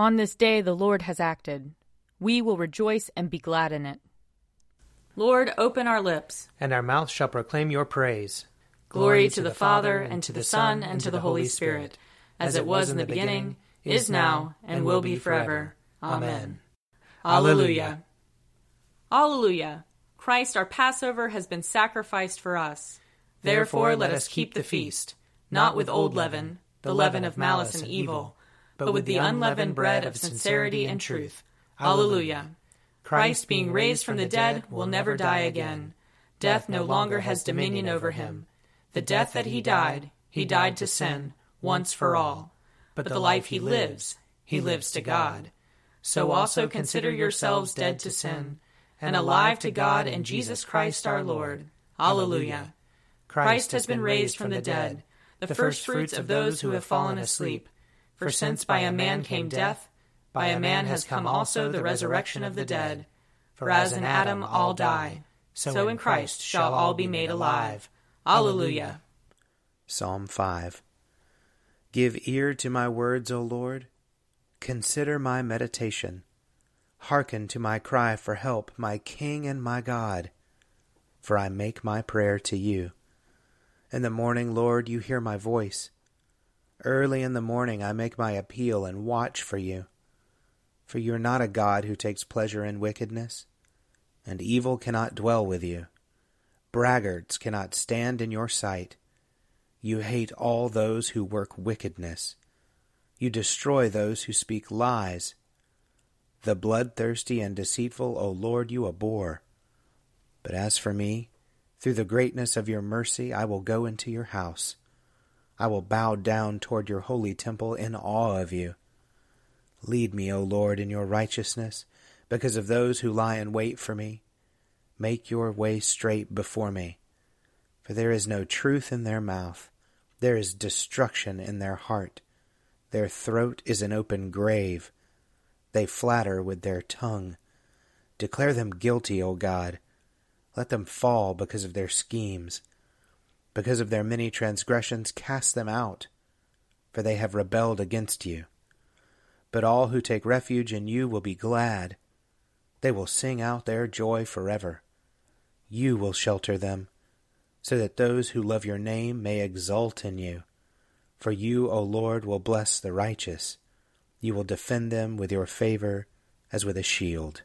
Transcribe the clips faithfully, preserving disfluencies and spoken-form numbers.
On this day the Lord has acted. We will rejoice and be glad in it. Lord, open our lips, and our mouth shall proclaim your praise. Glory to the Father, and to the Son, and to the Holy Spirit, as it was in the beginning, is now, and will be forever. Amen. Alleluia. Alleluia. Christ our Passover has been sacrificed for us. Therefore let us keep the feast, not with old leaven, the leaven of malice and evil, but with the unleavened bread of sincerity and truth. Alleluia. Christ, being raised from the dead, will never die again. Death no longer has dominion over him. The death that he died, he died to sin, once for all. But the life he lives, he lives to God. So also consider yourselves dead to sin, and alive to God in Jesus Christ our Lord. Alleluia. Christ has been raised from the dead, the firstfruits of those who have fallen asleep. For since by a man came death, by a man has come also the resurrection of the dead. For as in Adam all die, so in Christ shall all be made alive. Alleluia. Psalm five. Give ear to my words, O Lord. Consider my meditation. Hearken to my cry for help, my King and my God. For I make my prayer to you. In the morning, Lord, you hear my voice. Early in the morning I make my appeal and watch for you. For you are not a God who takes pleasure in wickedness, and evil cannot dwell with you. Braggarts cannot stand in your sight. You hate all those who work wickedness. You destroy those who speak lies. The bloodthirsty and deceitful, O Lord, you abhor. But as for me, through the greatness of your mercy, I will go into your house. I will bow down toward your holy temple in awe of you. Lead me, O Lord, in your righteousness, because of those who lie in wait for me. Make your way straight before me. For there is no truth in their mouth. There is destruction in their heart. Their throat is an open grave. They flatter with their tongue. Declare them guilty, O God. Let them fall because of their schemes. Because of their many transgressions, cast them out, for they have rebelled against you. But all who take refuge in you will be glad. They will sing out their joy forever. You will shelter them, so that those who love your name may exult in you. For you, O Lord, will bless the righteous. You will defend them with your favor as with a shield.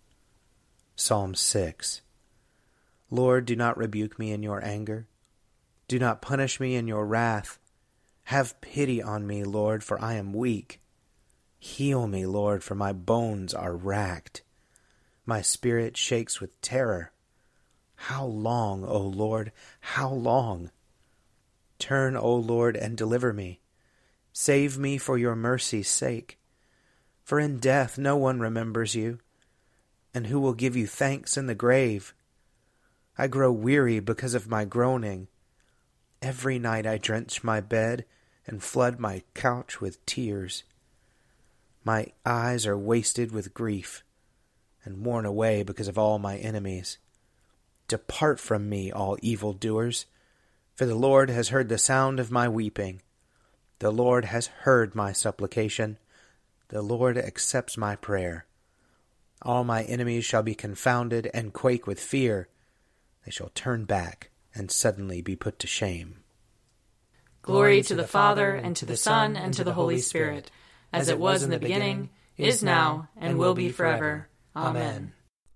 Psalm six. Lord, do not rebuke me in your anger. Do not punish me in your wrath. Have pity on me, Lord, for I am weak. Heal me, Lord, for my bones are racked. My spirit shakes with terror. How long, O Lord, how long? Turn, O Lord, and deliver me. Save me for your mercy's sake. For in death no one remembers you, and who will give you thanks in the grave? I grow weary because of my groaning. Every night I drench my bed and flood my couch with tears. My eyes are wasted with grief and worn away because of all my enemies. Depart from me, all evildoers, for the Lord has heard the sound of my weeping. The Lord has heard my supplication. The Lord accepts my prayer. All my enemies shall be confounded and quake with fear. They shall turn back and suddenly be put to shame. Glory to the Father, and to the Son, and to the Holy Spirit, as it was in the beginning, is now, and will be forever. Amen.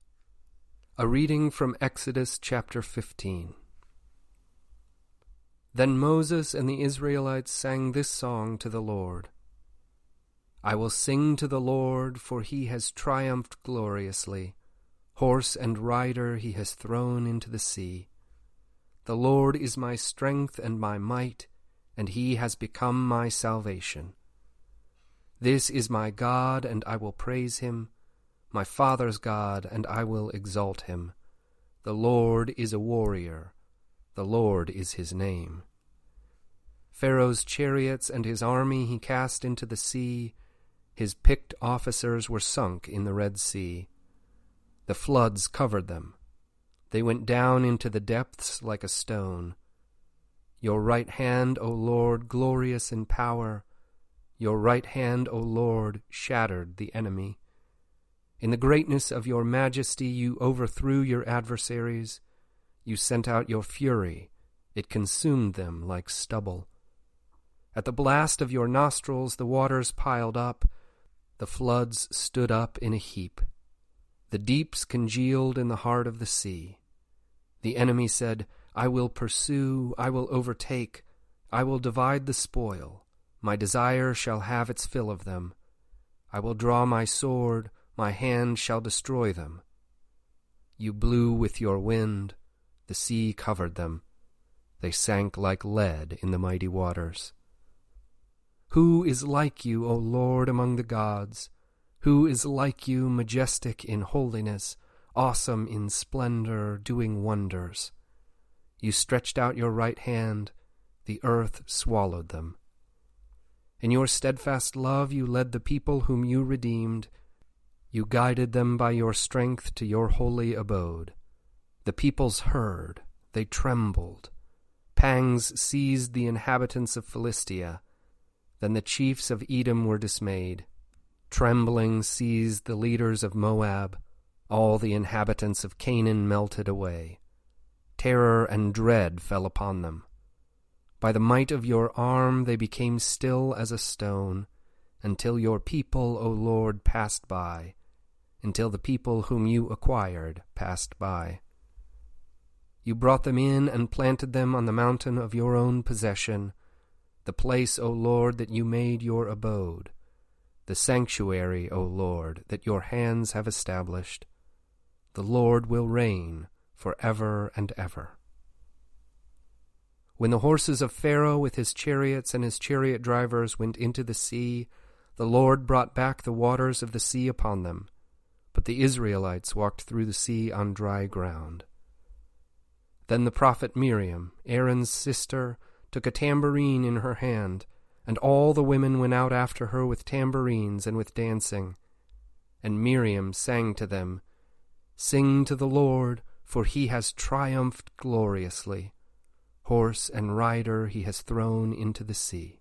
A reading from Exodus chapter fifteen. Then Moses and the Israelites sang this song to the Lord. I will sing to the Lord, for he has triumphed gloriously. Horse and rider he has thrown into the sea. The Lord is my strength and my might, and he has become my salvation. This is my God, and I will praise him, my father's God, and I will exalt him. The Lord is a warrior. The Lord is his name. Pharaoh's chariots and his army he cast into the sea. His picked officers were sunk in the Red Sea. The floods covered them. They went down into the depths like a stone. Your right hand, O Lord, glorious in power. Your right hand, O Lord, shattered the enemy. In the greatness of your majesty you overthrew your adversaries. You sent out your fury. It consumed them like stubble. At the blast of your nostrils the waters piled up. The floods stood up in a heap. The deeps congealed in the heart of the sea. The enemy said, I will pursue, I will overtake, I will divide the spoil. My desire shall have its fill of them. I will draw my sword, my hand shall destroy them. You blew with your wind, the sea covered them. They sank like lead in the mighty waters. Who is like you, O Lord, among the gods? Who is like you, majestic in holiness, awesome in splendor, doing wonders? You stretched out your right hand, the earth swallowed them. In your steadfast love you led the people whom you redeemed. You guided them by your strength to your holy abode. The peoples heard, they trembled. Pangs seized the inhabitants of Philistia. Then the chiefs of Edom were dismayed. Trembling seized the leaders of Moab. All the inhabitants of Canaan melted away. Terror and dread fell upon them. By the might of your arm they became still as a stone, until your people, O Lord, passed by, until the people whom you acquired passed by. You brought them in and planted them on the mountain of your own possession, the place, O Lord, that you made your abode, the sanctuary, O Lord, that your hands have established. The Lord will reign for ever and ever. When the horses of Pharaoh with his chariots and his chariot drivers went into the sea, the Lord brought back the waters of the sea upon them, but the Israelites walked through the sea on dry ground. Then the prophet Miriam, Aaron's sister, took a tambourine in her hand, and all the women went out after her with tambourines and with dancing. And Miriam sang to them, Sing to the Lord, for he has triumphed gloriously. Horse and rider he has thrown into the sea.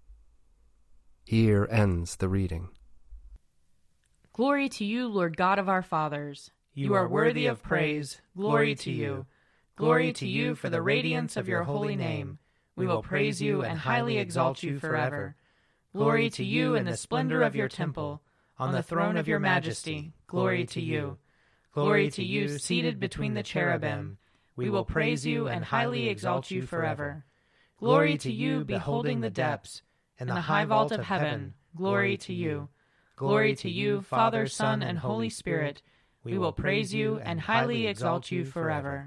Here ends the reading. Glory to you, Lord God of our fathers. You are worthy of praise. Glory to you. Glory to you for the radiance of your holy name. We will praise you and highly exalt you forever. Glory to you in the splendor of your temple. On the throne of your majesty, glory to you. Glory to you seated between the cherubim. We will praise you and highly exalt you forever. Glory to you beholding the depths. In the high vault of heaven, glory to you. Glory to you, Father, Son, and Holy Spirit. We will praise you and highly exalt you forever.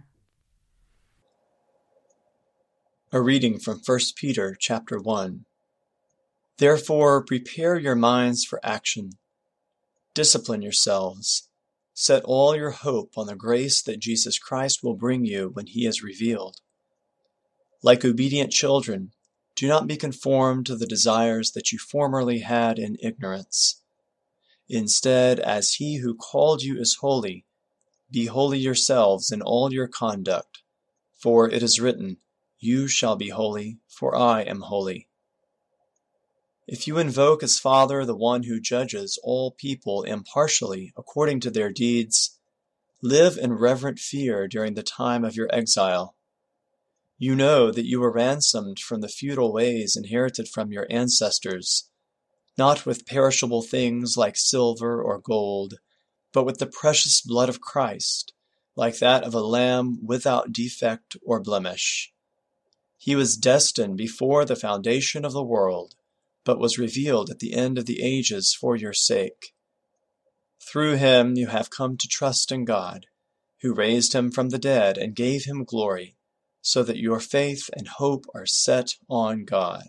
A reading from First Peter chapter one. Therefore prepare your minds for action. Discipline yourselves. Set all your hope on the grace that Jesus Christ will bring you when he is revealed. Like obedient children, do not be conformed to the desires that you formerly had in ignorance. Instead, as he who called you is holy, be holy yourselves in all your conduct. For it is written, You shall be holy, for I am holy. If you invoke as Father the one who judges all people impartially according to their deeds, live in reverent fear during the time of your exile. You know that you were ransomed from the futile ways inherited from your ancestors, not with perishable things like silver or gold, but with the precious blood of Christ, like that of a lamb without defect or blemish. He was destined before the foundation of the world, but was revealed at the end of the ages for your sake. Through him you have come to trust in God, who raised him from the dead and gave him glory, so that your faith and hope are set on God.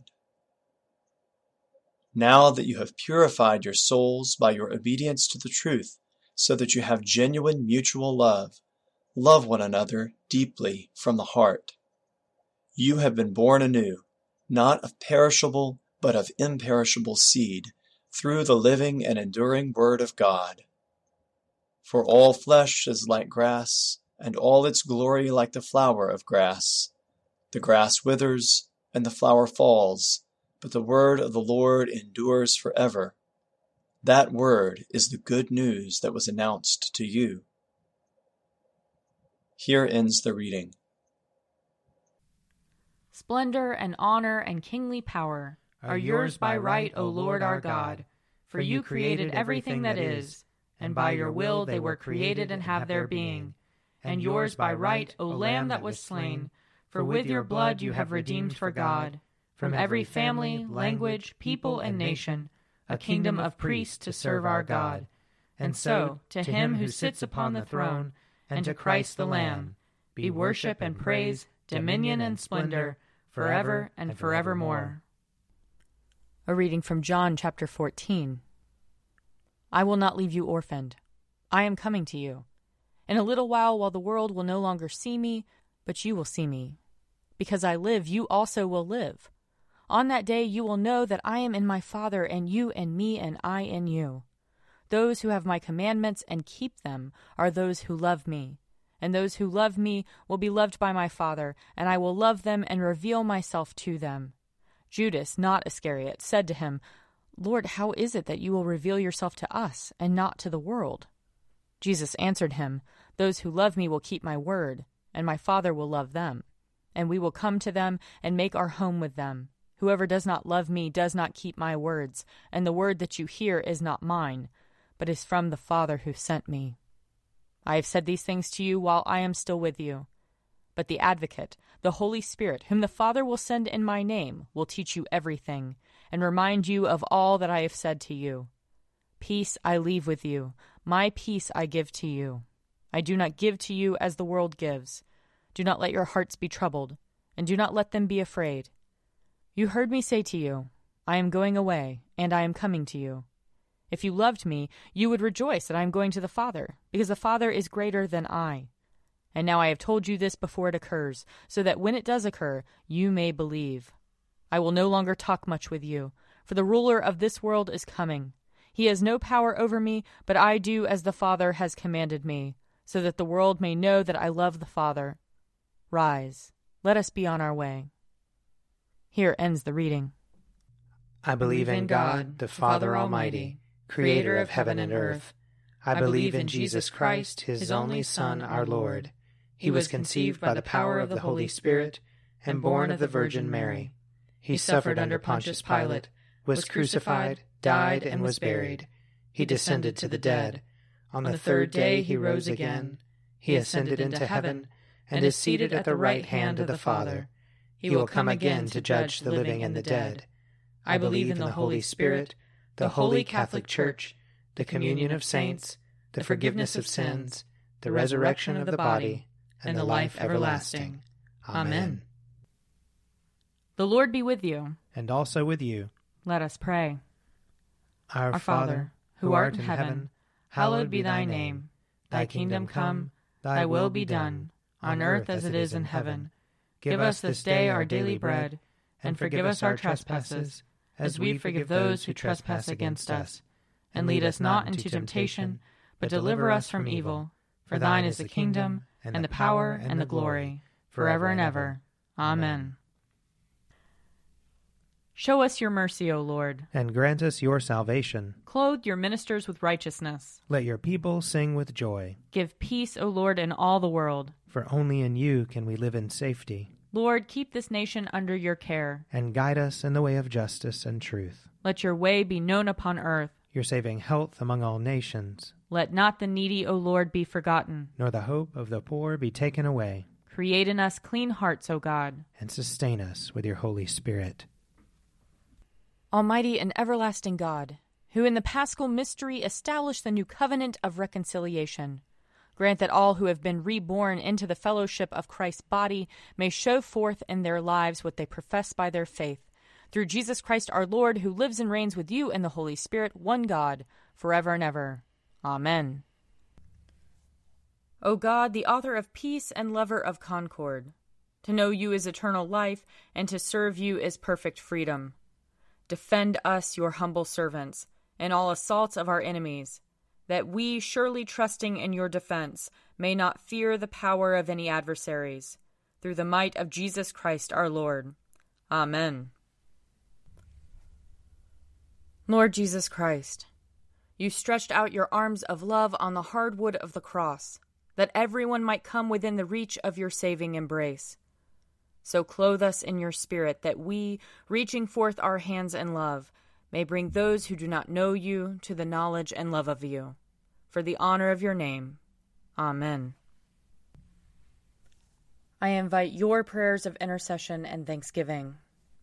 Now that you have purified your souls by your obedience to the truth, so that you have genuine mutual love, love one another deeply from the heart. You have been born anew, not of perishable, but of imperishable seed, through the living and enduring Word of God. For all flesh is like grass, and all its glory like the flower of grass. The grass withers, and the flower falls, but the word of the Lord endures forever. That word is the good news that was announced to you. Here ends the reading. Splendor and honor and kingly power are yours by right, O Lord our God, for you created everything that is, and by your will they were created and have their being. And yours by right, O Lamb that was slain, for with your blood you have redeemed for God, from every family, language, people, and nation, a kingdom of priests to serve our God. And so, to him who sits upon the throne, and to Christ the Lamb, be worship and praise, dominion and splendor, forever and forevermore. A reading from John chapter fourteen. I will not leave you orphaned. I am coming to you. In a little while, while the world will no longer see me, but you will see me. Because I live, you also will live. On that day you will know that I am in my Father, and you in me, and I in you. Those who have my commandments and keep them are those who love me. And those who love me will be loved by my Father, and I will love them and reveal myself to them. Judas, not Iscariot, said to him, Lord, how is it that you will reveal yourself to us, and not to the world? Jesus answered him, Those who love me will keep my word, and my Father will love them. And we will come to them and make our home with them. Whoever does not love me does not keep my words, and the word that you hear is not mine, but is from the Father who sent me. I have said these things to you while I am still with you. But the Advocate, the Holy Spirit, whom the Father will send in my name, will teach you everything, and remind you of all that I have said to you. Peace I leave with you, my peace I give to you. I do not give to you as the world gives. Do not let your hearts be troubled, and do not let them be afraid. You heard me say to you, I am going away, and I am coming to you. If you loved me, you would rejoice that I am going to the Father, because the Father is greater than I. And now I have told you this before it occurs, so that when it does occur, you may believe. I will no longer talk much with you, for the ruler of this world is coming. He has no power over me, but I do as the Father has commanded me, so that the world may know that I love the Father. Rise, let us be on our way. Here ends the reading. I believe in God, the Father Almighty, creator of heaven and earth. I believe in Jesus Christ, his only Son, our Lord. He was conceived by the power of the Holy Spirit and born of the Virgin Mary. He suffered under Pontius Pilate, was crucified, died, and was buried. He descended to the dead. On the third day he rose again. He ascended into heaven and is seated at the right hand of the Father. He will come again to judge the living and the dead. I believe in the Holy Spirit, the Holy Catholic Church, the communion of saints, the forgiveness of sins, the resurrection of the body, and the life everlasting. Amen. The Lord be with you. And also with you. Let us pray. Our, Our Father, who art in heaven, hallowed be thy name. Thy kingdom come, thy will be done, on earth as it is in heaven. Give us this day our daily bread, and forgive us our trespasses, as we forgive those who trespass against us. And lead us not into temptation, but deliver us from evil. For thine is the kingdom, and the power, and the glory, forever and ever. Amen. Show us your mercy, O Lord. And grant us your salvation. Clothe your ministers with righteousness. Let your people sing with joy. Give peace, O Lord, in all the world. For only in you can we live in safety. Lord, keep this nation under your care. And guide us in the way of justice and truth. Let your way be known upon earth. Your saving health among all nations. Let not the needy, O Lord, be forgotten. Nor the hope of the poor be taken away. Create in us clean hearts, O God. And sustain us with your Holy Spirit. Almighty and everlasting God, who in the Paschal mystery established the new covenant of reconciliation, grant that all who have been reborn into the fellowship of Christ's body may show forth in their lives what they profess by their faith. Through Jesus Christ our Lord, who lives and reigns with you and the Holy Spirit, one God, forever and ever. Amen. O God, the author of peace and lover of concord, to know you is eternal life, and to serve you is perfect freedom. Defend us, your humble servants, in all assaults of our enemies, that we, surely trusting in your defense, may not fear the power of any adversaries. Through the might of Jesus Christ our Lord. Amen. Lord Jesus Christ, you stretched out your arms of love on the hard wood of the cross, that everyone might come within the reach of your saving embrace. So clothe us in your Spirit, that we, reaching forth our hands in love, may bring those who do not know you to the knowledge and love of you. For the honor of your name. Amen. I invite your prayers of intercession and thanksgiving.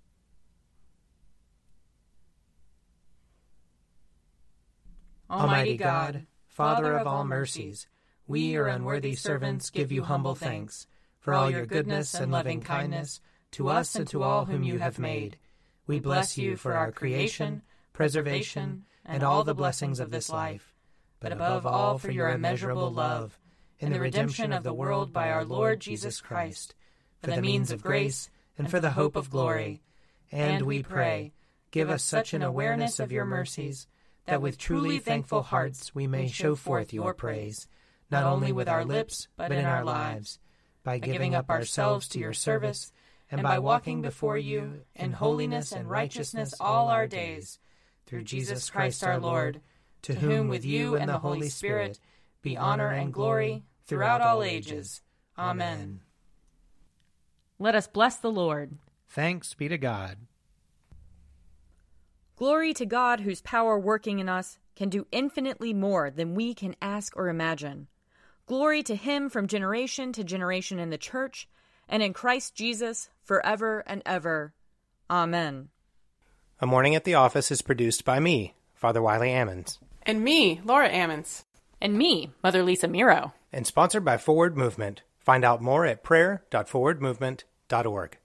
Almighty God, Father of all mercies, we, your unworthy servants, give you humble thanks for all your goodness and loving kindness to us and to all whom you have made. We bless you for our creation, preservation, and all the blessings of this life, but above all for your immeasurable love in the redemption of the world by our Lord Jesus Christ, for the means of grace and for the hope of glory. And we pray, give us such an awareness of your mercies, that with truly thankful hearts we may show forth your praise, not only with our lips, but in our lives, by giving up ourselves to your service, and by walking before you in holiness and righteousness all our days, through Jesus Christ our Lord, to whom with you and the Holy Spirit be honor and glory throughout all ages. Amen. Let us bless the Lord. Thanks be to God. Glory to God, whose power working in us can do infinitely more than we can ask or imagine. Glory to him from generation to generation in the church and in Christ Jesus forever and ever. Amen. A Morning at the Office is produced by me, Father Wiley Ammons. And me, Laura Ammons. And me, Mother Lisa Miro. And sponsored by Forward Movement. Find out more at prayer dot forward movement dot org.